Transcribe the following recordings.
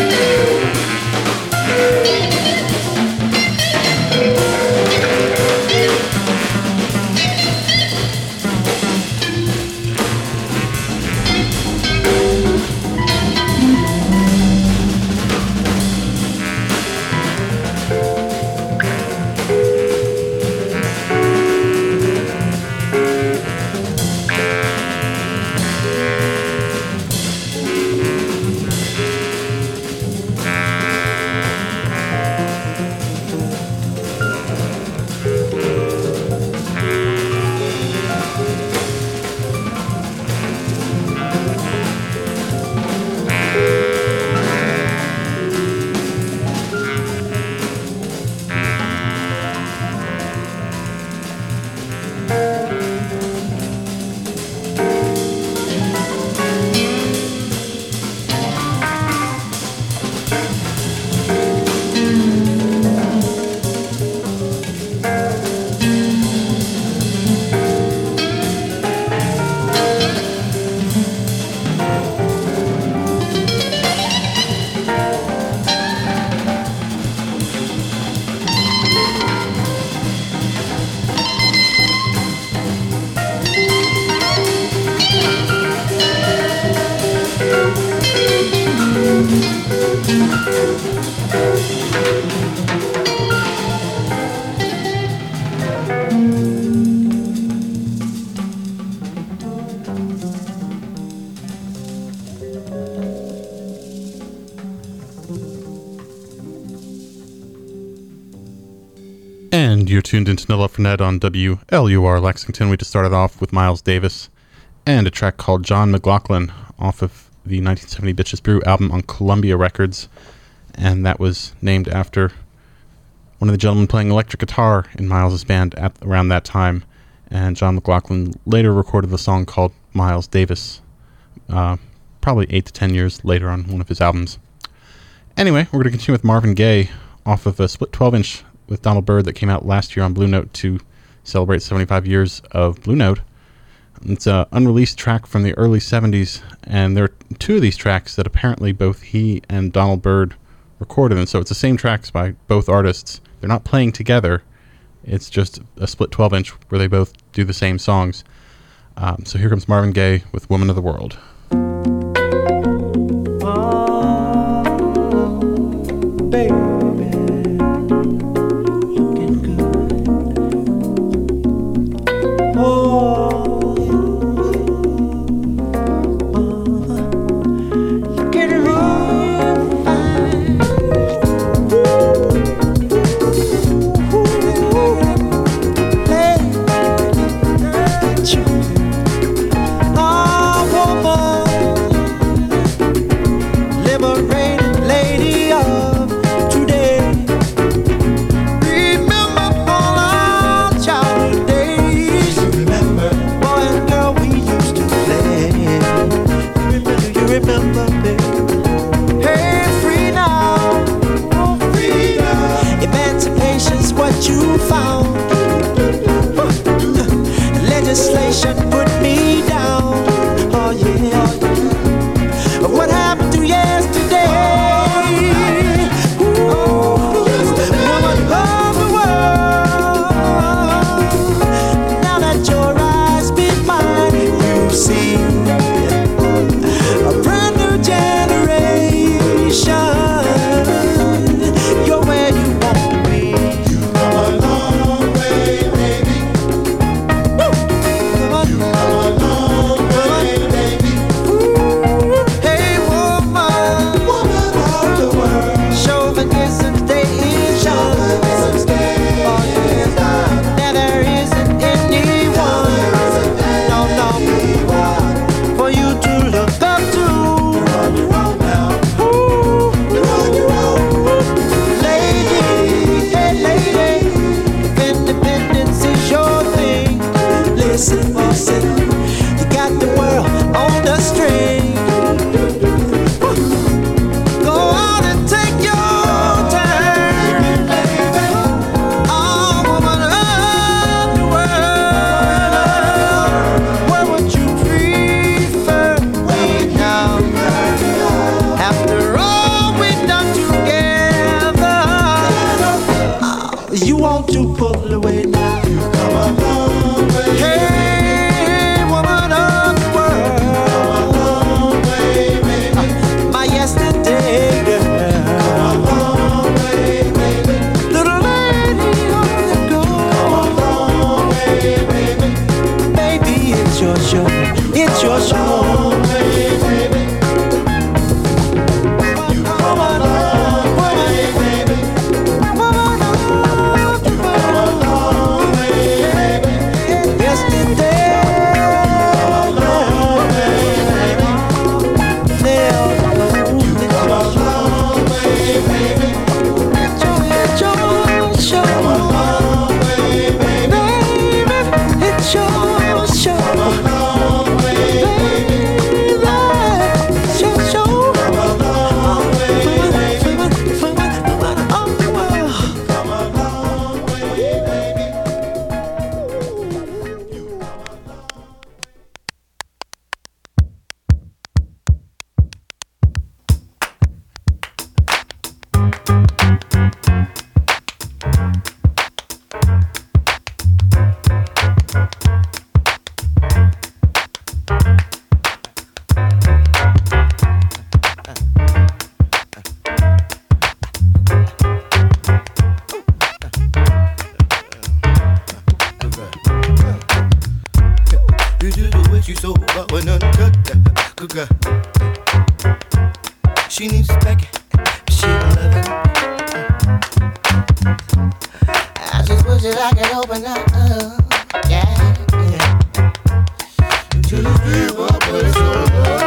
And you're tuned into No Love for Ned on WLUR Lexington. We just started off with Miles Davis and a track called John McLaughlin off of the 1970 Bitches Brew album on Columbia Records. And that was named after one of the gentlemen playing electric guitar in Miles' band at around that time. And John McLaughlin later recorded a song called Miles Davis, probably 8 to 10 years later on one of his albums. Anyway, we're going to continue with Marvin Gaye off of a split 12-inch with Donald Byrd that came out last year on Blue Note to celebrate 75 years of Blue Note. It's an unreleased track from the early 70s, and there are two of these tracks that apparently both he and Donald Byrd recorded, and so it's the same tracks by both artists. They're not playing together. It's just a split 12-inch where they both do the same songs. So here comes Marvin Gaye with Woman of the World. Oh, baby. Woman she loving. I just wish that I could open up, yeah, yeah. To the people, but it's so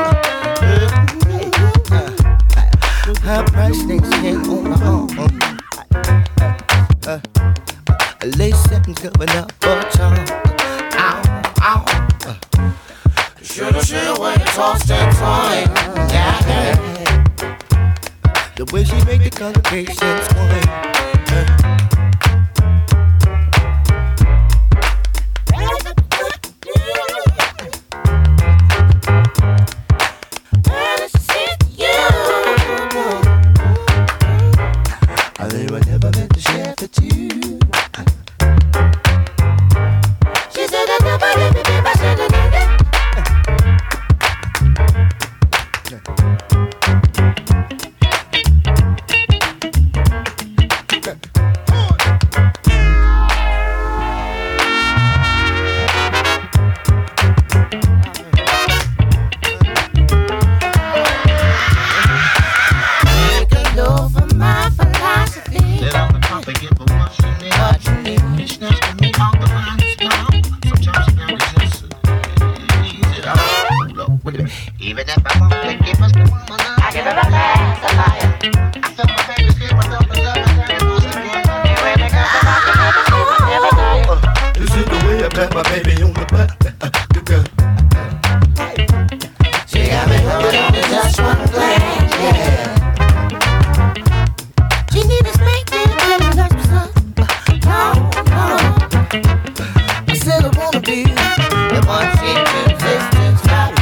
love. Her price things came on my own. Lace settings coming up for charm. Ow, ow. Shoulda, when you tossed and twine. Yeah, yeah. The way she make the congregation swing. They were never meant to share for two. She said I never let me be my sugar daddy. Even if I won't give us the woman I give her a glass of fire. I felt my baby's good, I felt the love and it was the good. This is the way I pat my baby on the butt. She got me hooked on just one glance, yeah. She need a spank and touch me some. No, no. I said I wanna be the one she existence.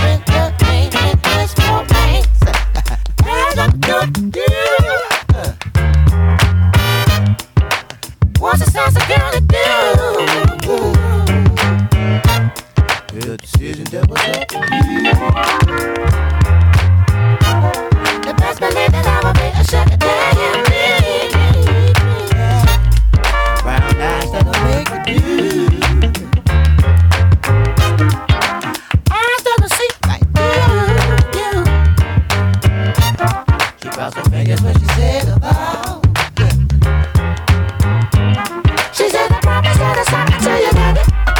What's the sense of girl to do? The decision that was up to you. The best believe that I will be a sugar daddy. Brown eyes that'll make you do. Eyes that'll see like you. She crossed her fingers when she said about. She said I promise that it's not to you, daddy.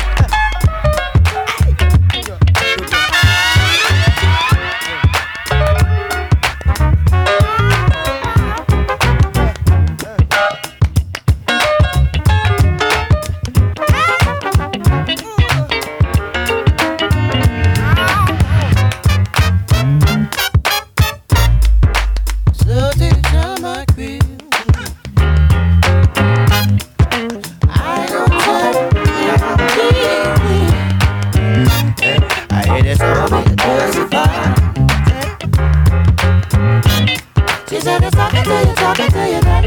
She said it's talking to you, daddy.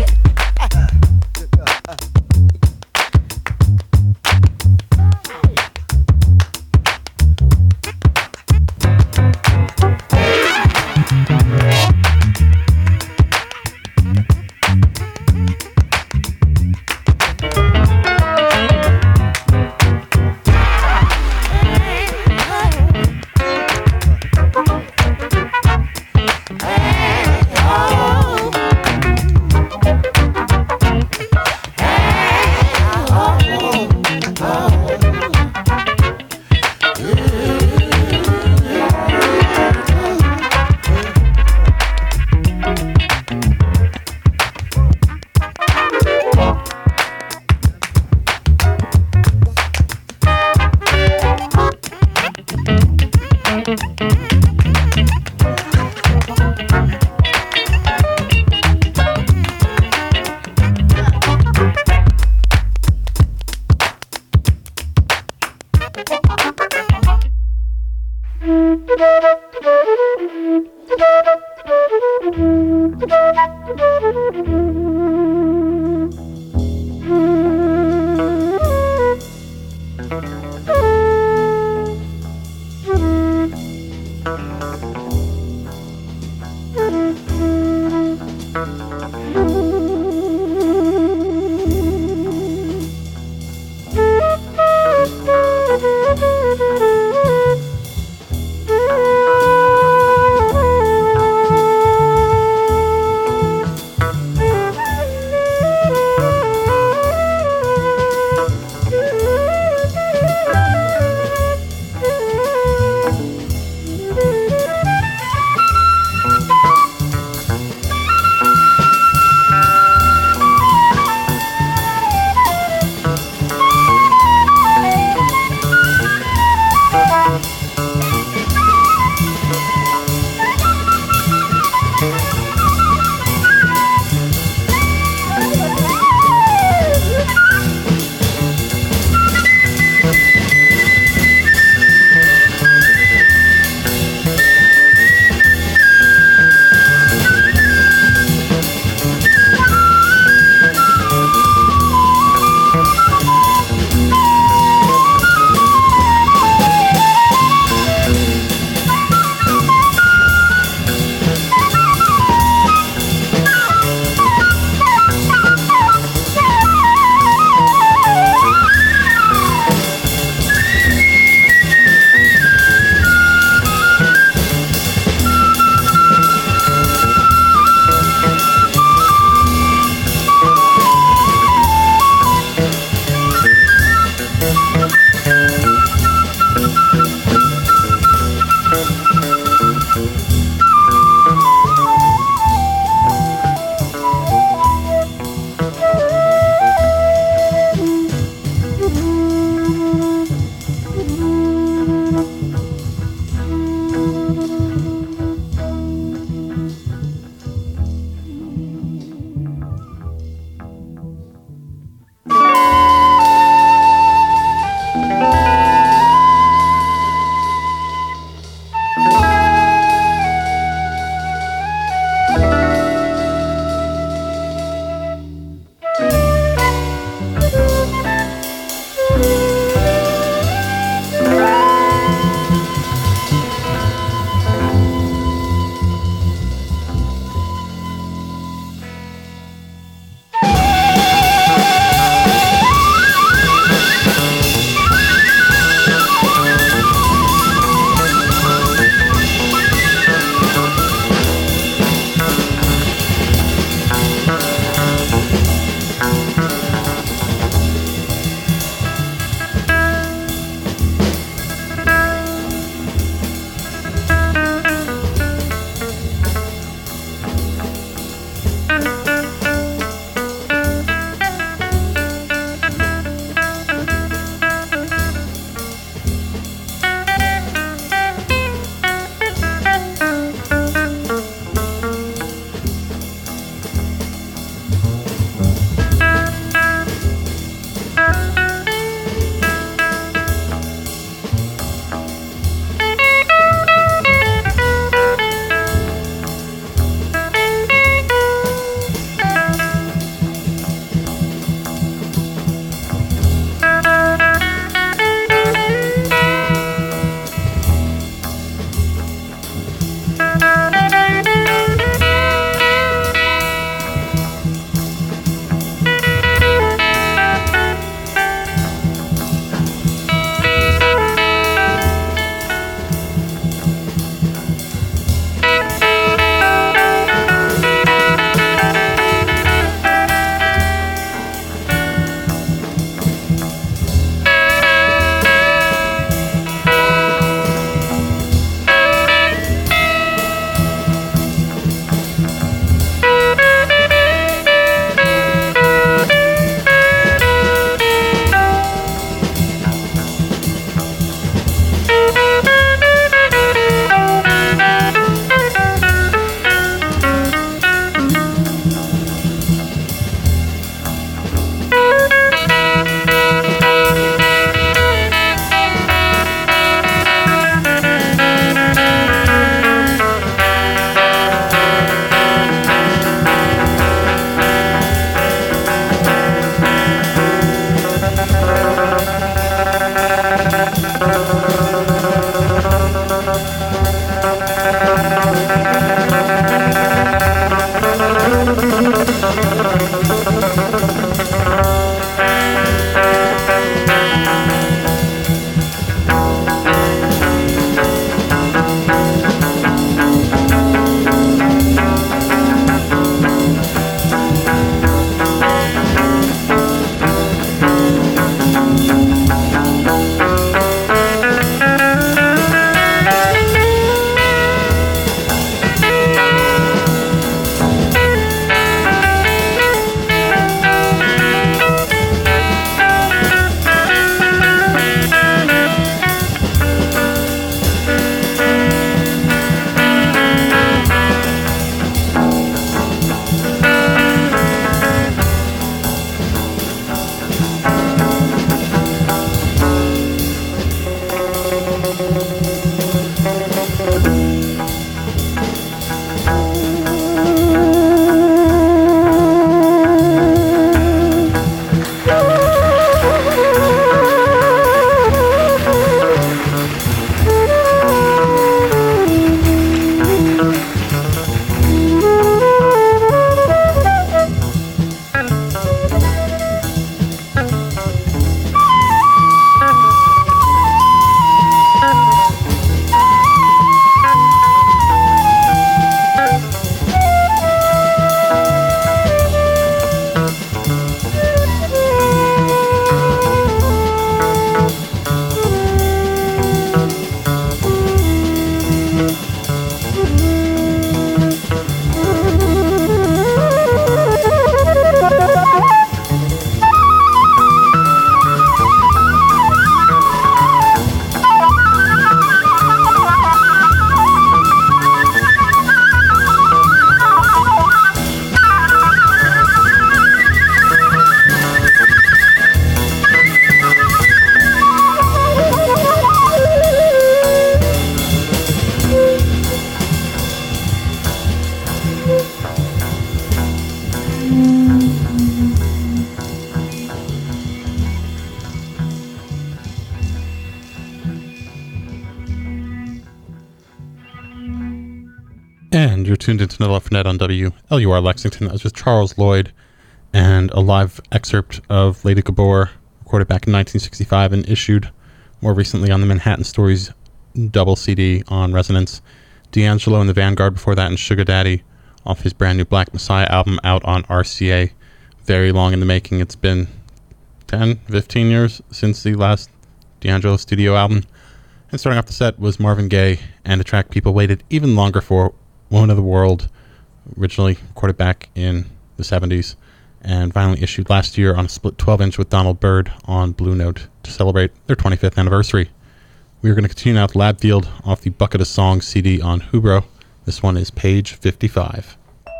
And you're tuned into Nilla Fournette on WLUR Lexington. I was with Charles Lloyd and a live excerpt of Lady Gabor, recorded back in 1965 and issued more recently on the Manhattan Stories double CD on Resonance. D'Angelo and the Vanguard before that, and Sugar Daddy off his brand new Black Messiah album out on RCA. Very long in the making. It's been 10, 15 years since the last D'Angelo studio album. And starting off the set was Marvin Gaye and a track people waited even longer for, Woman of the World, originally recorded back in the 70s and finally issued last year on a split 12-inch with Donald Byrd on Blue Note to celebrate their 25th anniversary. We are going to continue now with Labfield off the Bucket of Songs CD on Hubro. This one is page 55.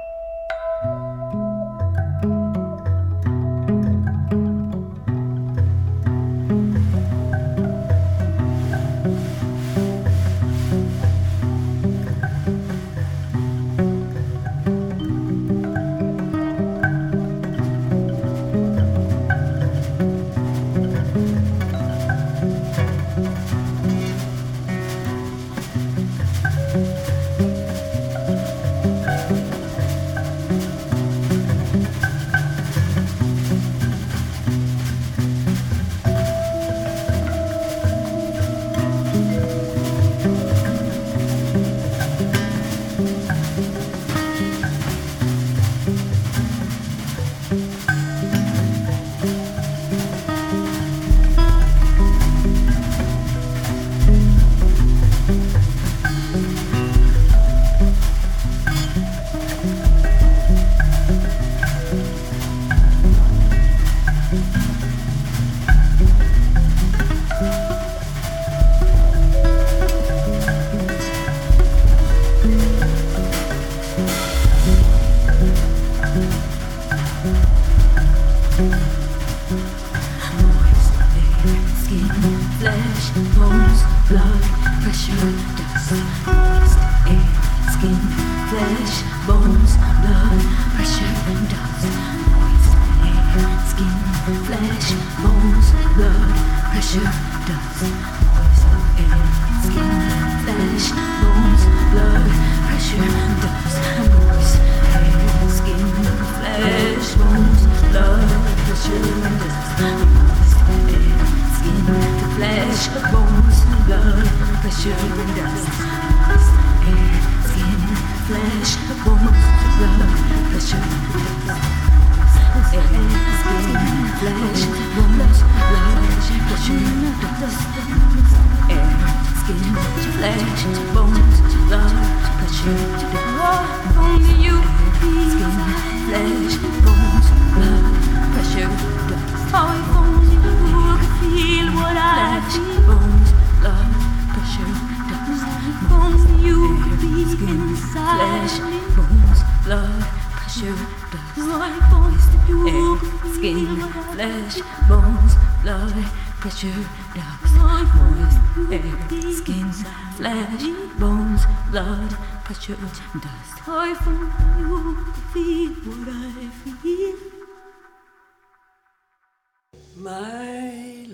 My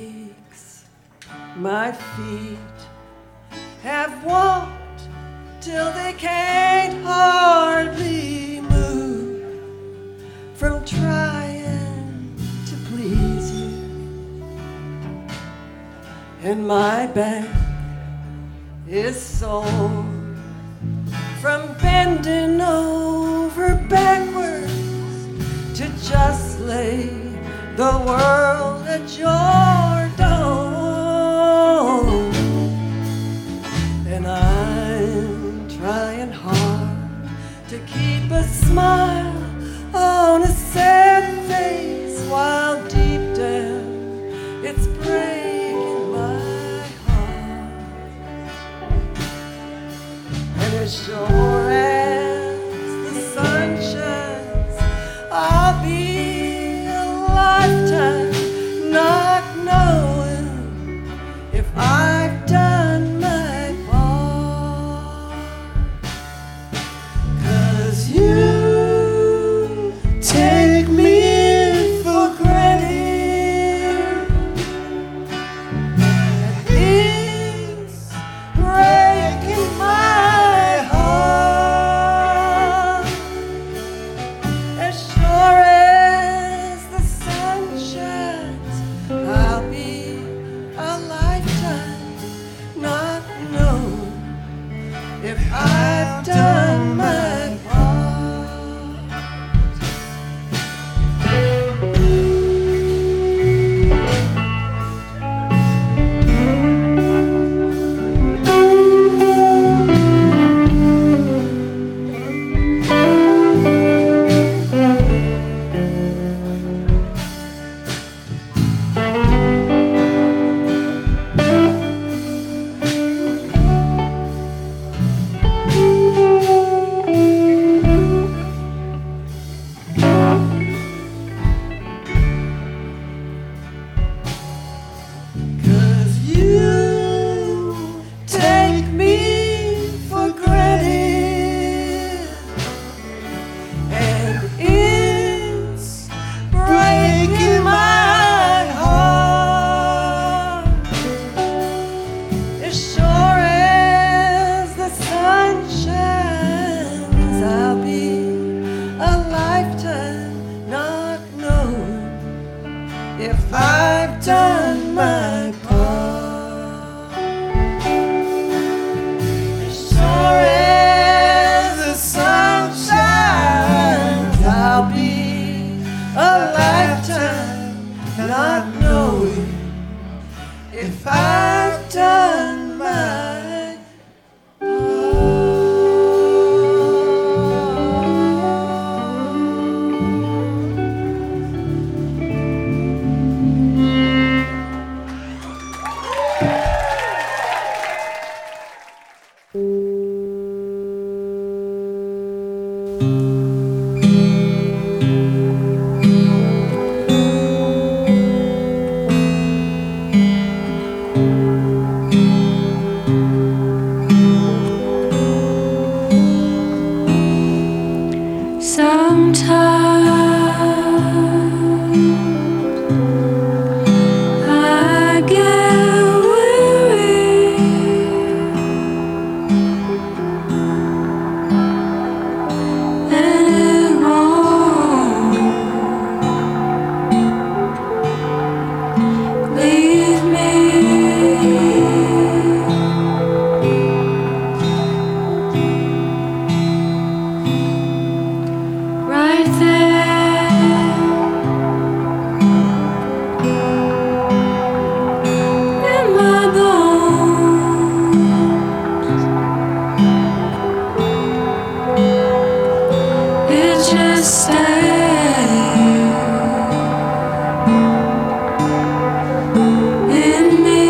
legs, my feet have walked till they can't hardly move from trying to please you. And my back is sore from bending over backwards to just lay the world at your door. And I'm trying hard to keep a smile on a sad face while deep down it's breaking my heart. And as sure as the sun shines, I'll be lifetime not knowing if I've done my part. 'Cause you if I've done my part. As sure as the sun shines, I'll be a lifetime not knowing if I've done my I get weary, and it won't leave me. Right there in my bones, it just stays in me.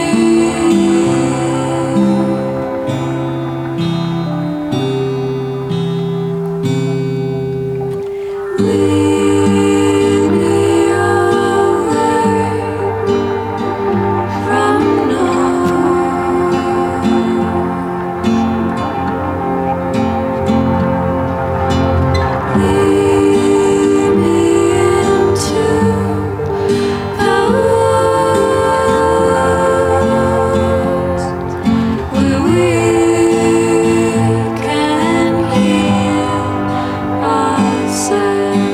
Lead me away from noise. Lead me into the woods where we can hear ourselves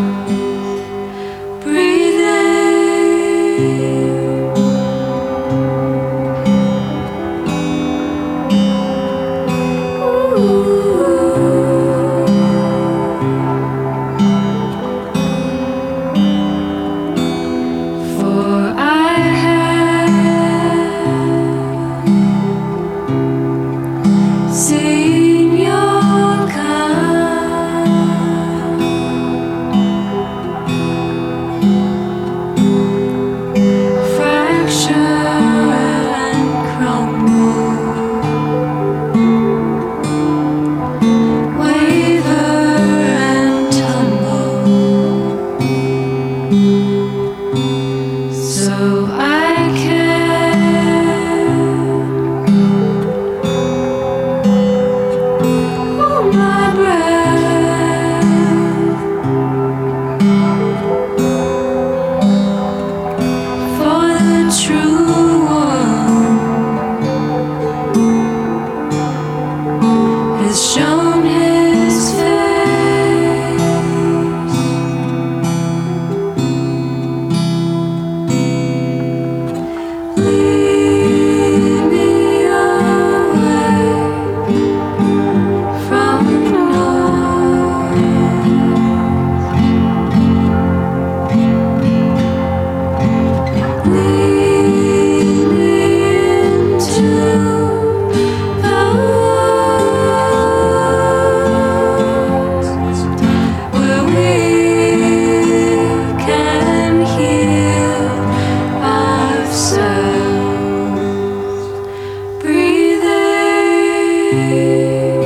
for I have seen your kind, fracture and crumble, waver and tumble, so I can hold my breath for the true one has shown his face. Lead me away from noise. Lead me into the woods where we can hear ourselves breathing.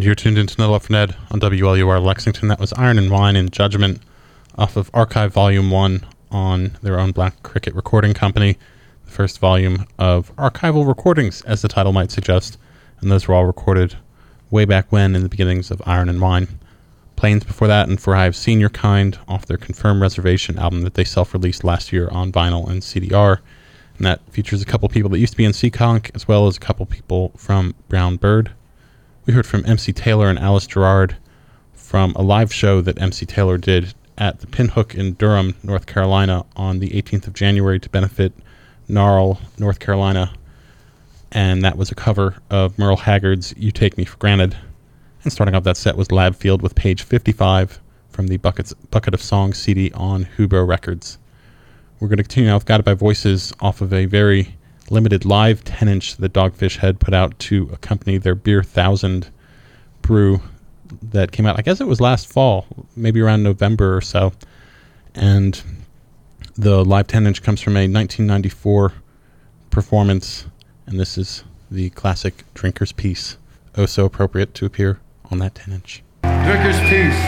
You're tuned into No Love for Ned on WLUR Lexington. That was Iron and Wine in Judgment off of Archive Volume 1 on their own Black Cricket Recording Company, the first volume of archival recordings, as the title might suggest. And those were all recorded way back when in the beginnings of Iron and Wine. Planes before that, and For I Have Seen Your Kind off their Confirmed Reservation album that they self-released last year on vinyl and CDR. And that features a couple people that used to be in Seekonk, as well as a couple people from Brown Bird. We heard from MC Taylor and Alice Gerard from a live show that MC Taylor did at the Pinhook in Durham, North Carolina on the 18th of January to benefit Gnarl, North Carolina. And that was a cover of Merle Haggard's You Take Me for Granted. And starting off that set was Labfield with Page 55 from the Bucket of Songs CD on Hubro Records. We're going to continue now with Guided by Voices off of a very limited live 10-inch that Dogfish Head put out to accompany their Beer 1000 brew that came out, I guess it was last fall, maybe around November or so. And the live 10-inch comes from a 1994 performance, and this is the classic Drinker's Piece, oh so appropriate to appear on that 10-inch. Drinker's Piece.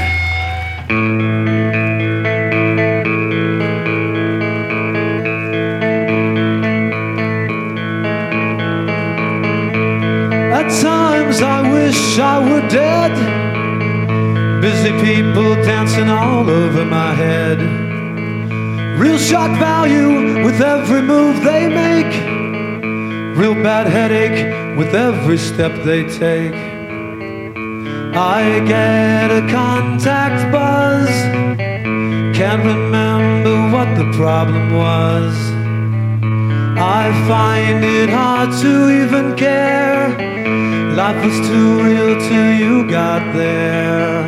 At times I wish I were dead. Busy people dancing all over my head. Real shock value with every move they make. Real bad headache with every step they take. I get a contact buzz. Can't remember what the problem was. I find it hard to even care. Life was too real till you got there.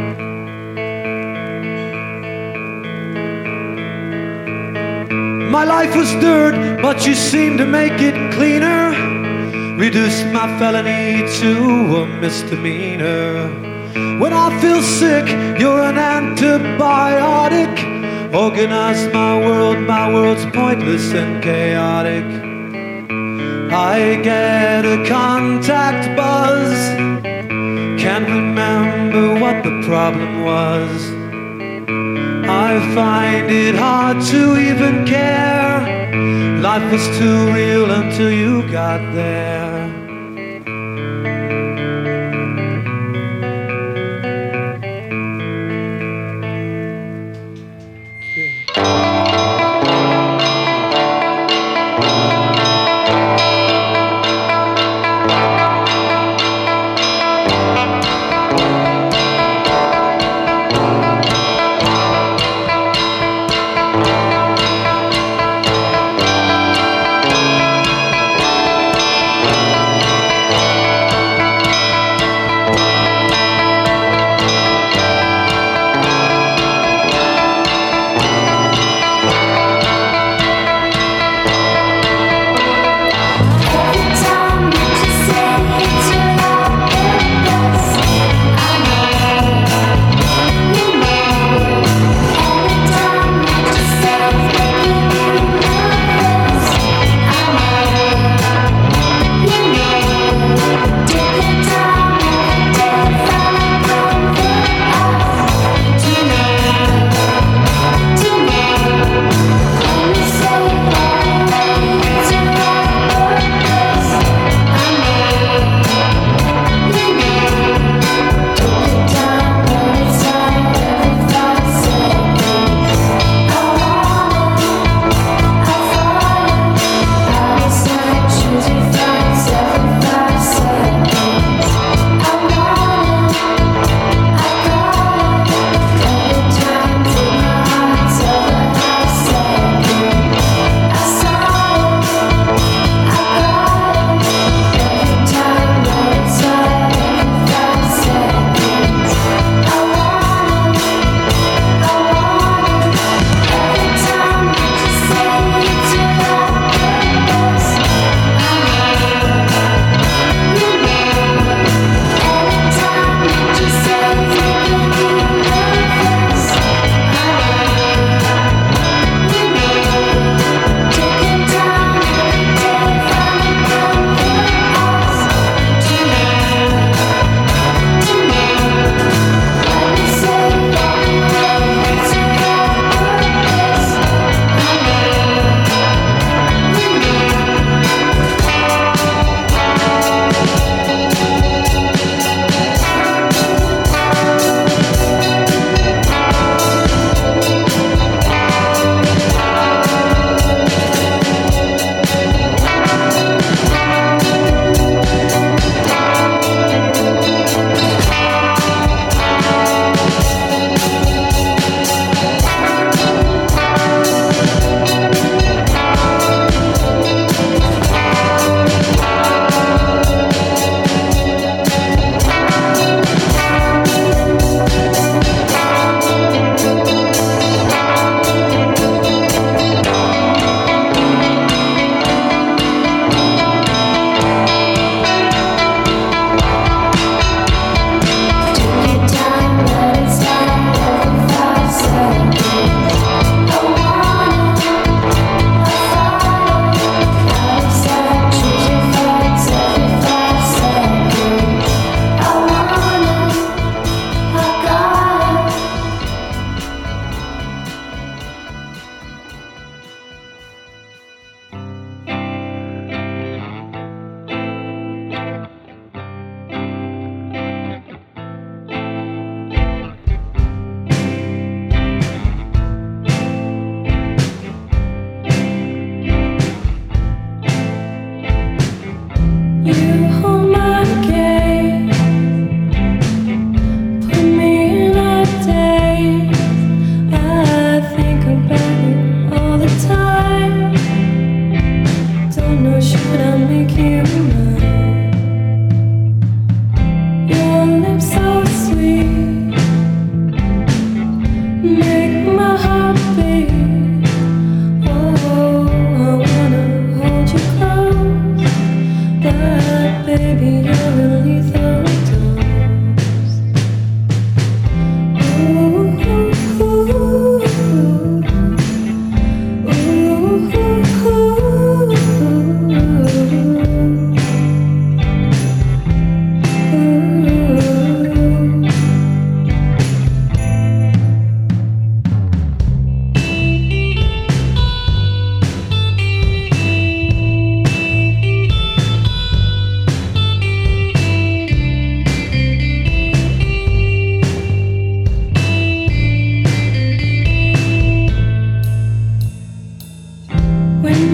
My life was dirt, but you seemed to make it cleaner. Reduced my felony to a misdemeanor. When I feel sick, you're an antibiotic. Organize my world's pointless and chaotic. I get a contact buzz. Can't remember what the problem was. I find it hard to even care. Life was too real until you got there.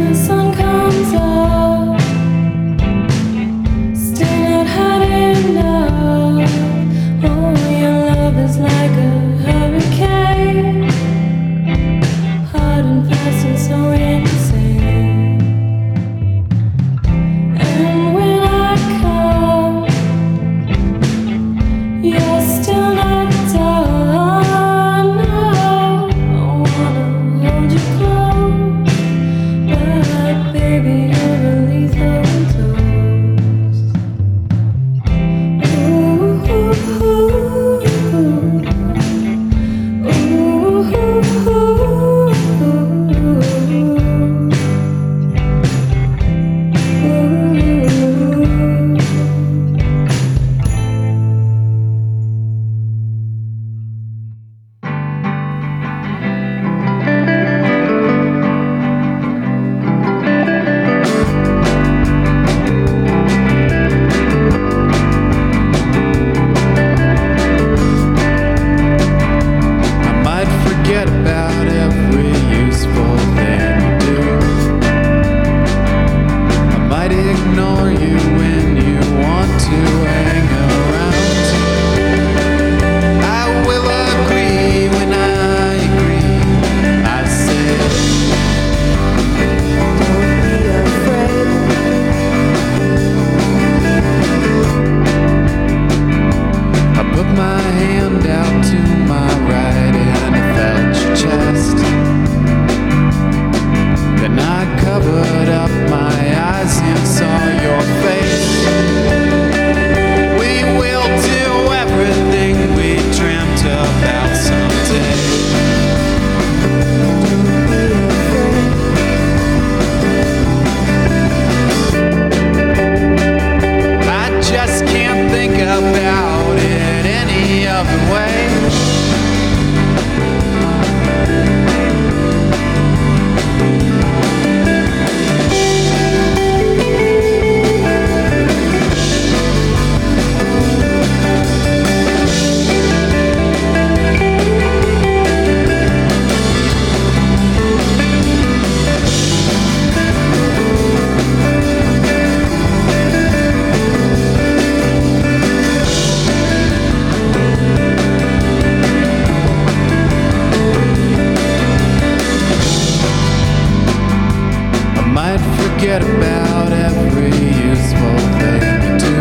forget about every useful thing you do.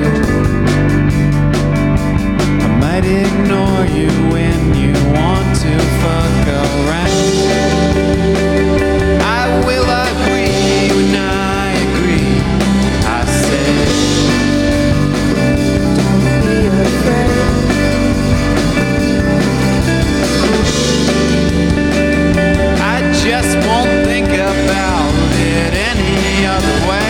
I might ignore you when you want to fuck around. I will agree when I agree. I said, don't be afraid. I just won't think about it any other way.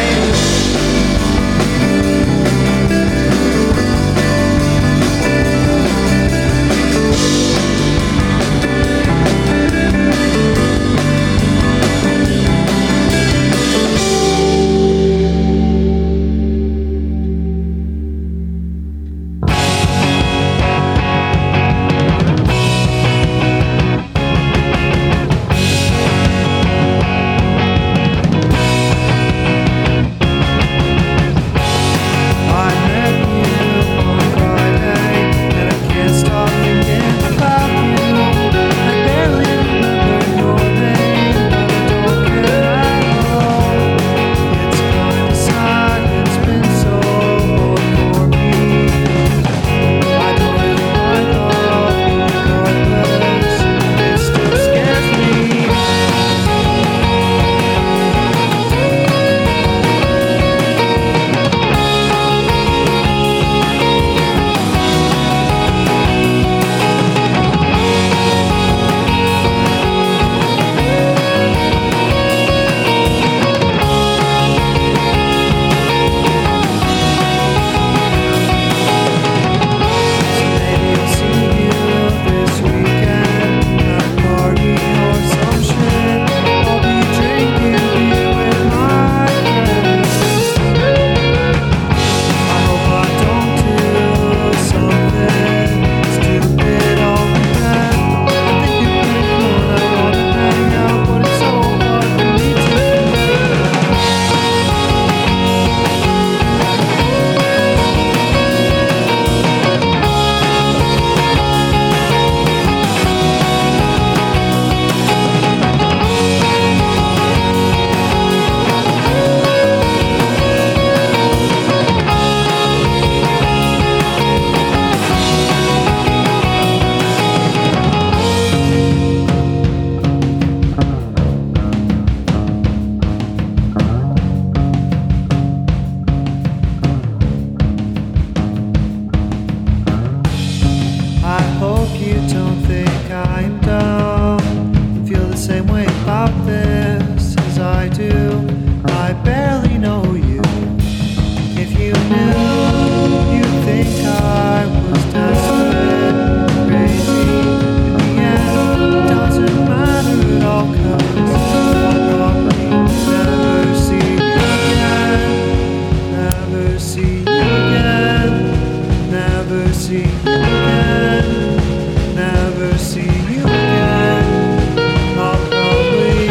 really know you. If you knew, you'd think I was desperate, crazy. In the end, doesn't matter at all, 'cause I'll probably never see you again. Never see you again. Never see you again. Never see you again. I'll probably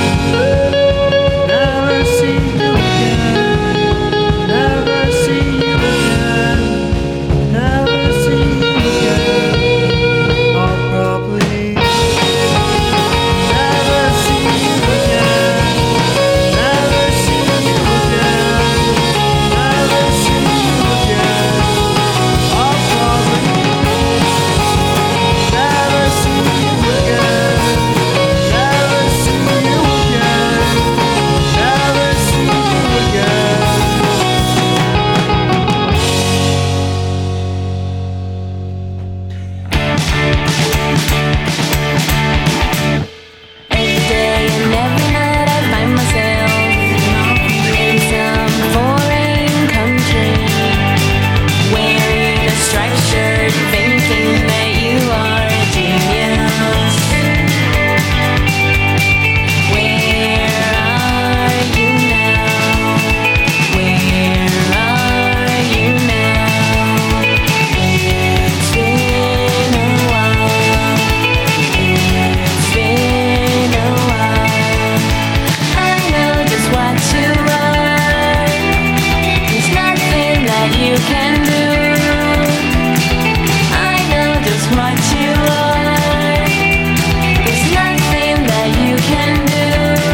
never see you again. Never see you again. Never see you again. I'll probably never see you again. Never see you again. Never see you again. I'll probably never see you again. Never see you again. Never see you again. Every day and every night I find myself in some foreign country, wearing a striped shirt, thinking that you are a genius. Where are you now? Where are you now? It's been a while. It's been a while. I know just what you are. There's nothing that you can do. I know just what you are. There's nothing that you can do.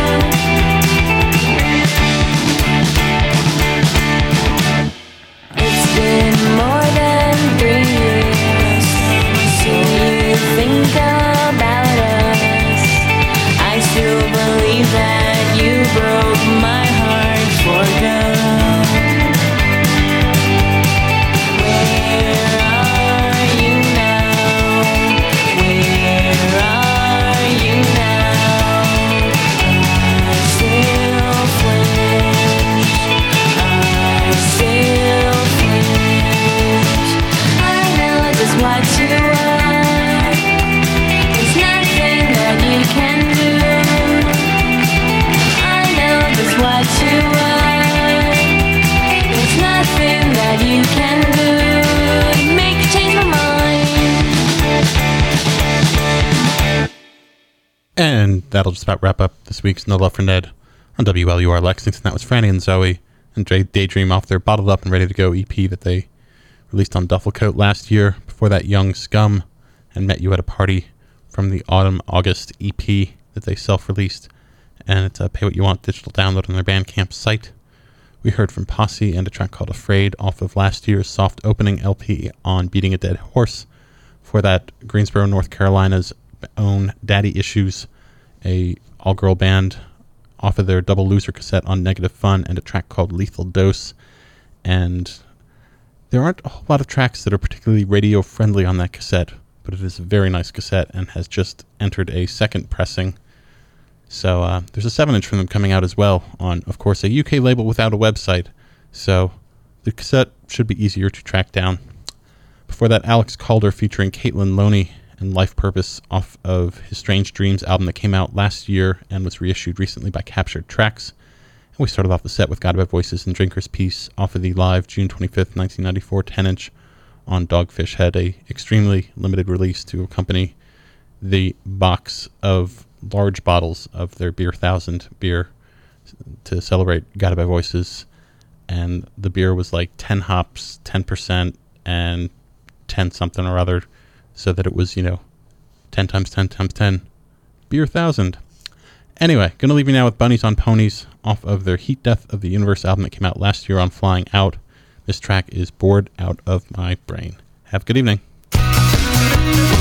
It's been more than 3 years since you think about us. I still believe that you broke my heart for good. Where are you now? Where are you now? I still flinch. I still flinch. I know just what you are. There's nothing that you can do. I know just what you are. There's nothing that you can do to make you change my mind. And that'll just about wrap up this week's No Love for Ned on WLUR Lexington. That was Franny and Zoe and Daydream off their Bottled Up and Ready to Go EP that they released on Duffel Coat last year. Before that, Young Scum and Met You at a Party from the Autumn-August EP that they self-released. And it's a Pay What You Want digital download on their Bandcamp site. We heard from Posse and a track called Afraid off of last year's soft opening LP on Beating a Dead Horse. For that, Greensboro, North Carolina's own Daddy Issues, a all-girl band, off of their Double Loser cassette on Negative Fun, and a track called Lethal Dose. And there aren't a whole lot of tracks that are particularly radio-friendly on that cassette, but it is a very nice cassette and has just entered a second pressing. So there's a 7-inch from them coming out as well on, of course, a UK label without a website. So the cassette should be easier to track down. Before that, Alex Calder featuring Caitlin Loney and Life Purpose off of his Strange Dreams album that came out last year and was reissued recently by Captured Tracks. And we started off the set with God About Voices and Drinker's Peace off of the live June 25th, 1994 10-inch on Dogfish Head, a extremely limited release to accompany the box of large bottles of their Beer 1000 beer to celebrate God About Voices. And the beer was like 10 hops, 10%, and 10 something or other, so that it was, 10 times 10 times 10. Beer 1000. Anyway, gonna leave you now with Bunnies on Ponies off of their Heat Death of the Universe album that came out last year on Flying Out. This track is Bored Out of My Brain. Have a good evening.